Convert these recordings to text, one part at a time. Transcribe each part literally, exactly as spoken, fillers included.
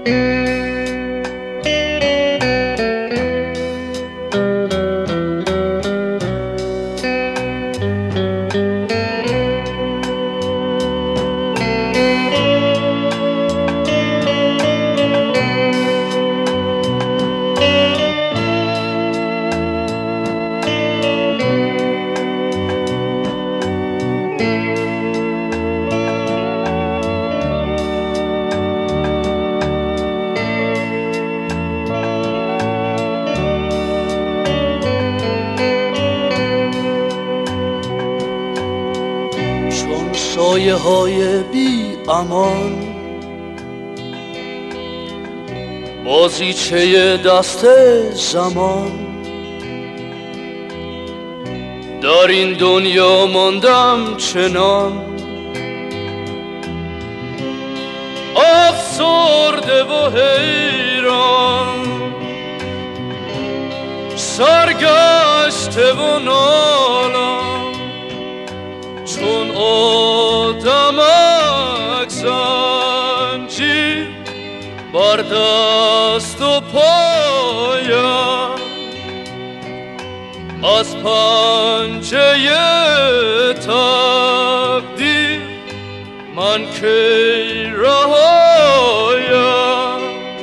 سایه های بی امان، بازیچه دست زمان، در این دنیا ماندم چنان افسرده و حیران، سرگشته و نالان، چون آدمک زنجیر بر دست و پایم، از پنجه تقدیر من کی رهایم.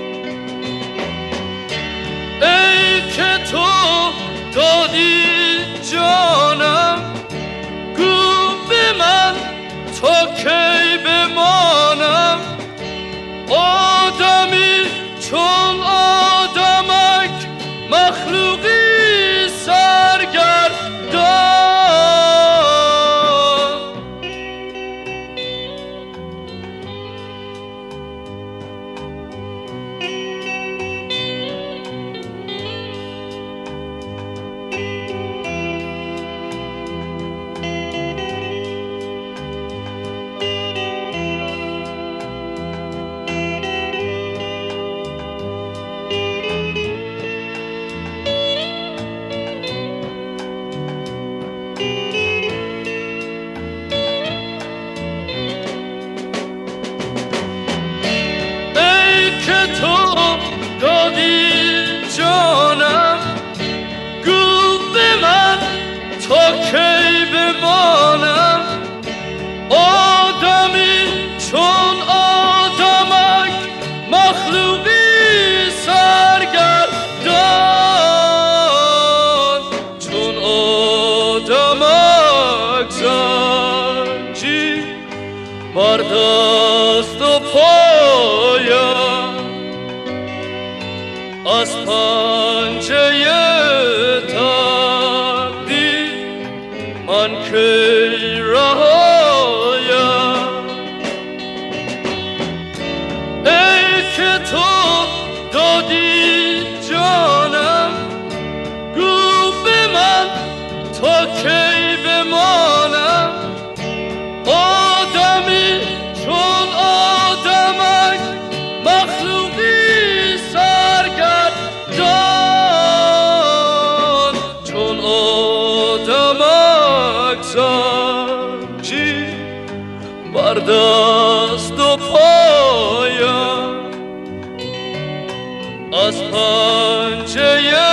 ای که تو دادی جانم، گو به من تا کی بمانم، آدمی چون آدمک، مخلوقی سرگردان. که تو دادی جانم، گو به من تا کی بمانم، آدمی چون آدمک، مخلوقی سرگردان، چون آدمک زنجیر بر دست و پایم، از پنجه تقدیر من کی رهایم. ای که تو دادی جانم، گو به من تا کی بمانم، آدمی چون آدمک، مخلوقی سرگردان، چون آدمک زنجیر بر دست و پایم، از پنجه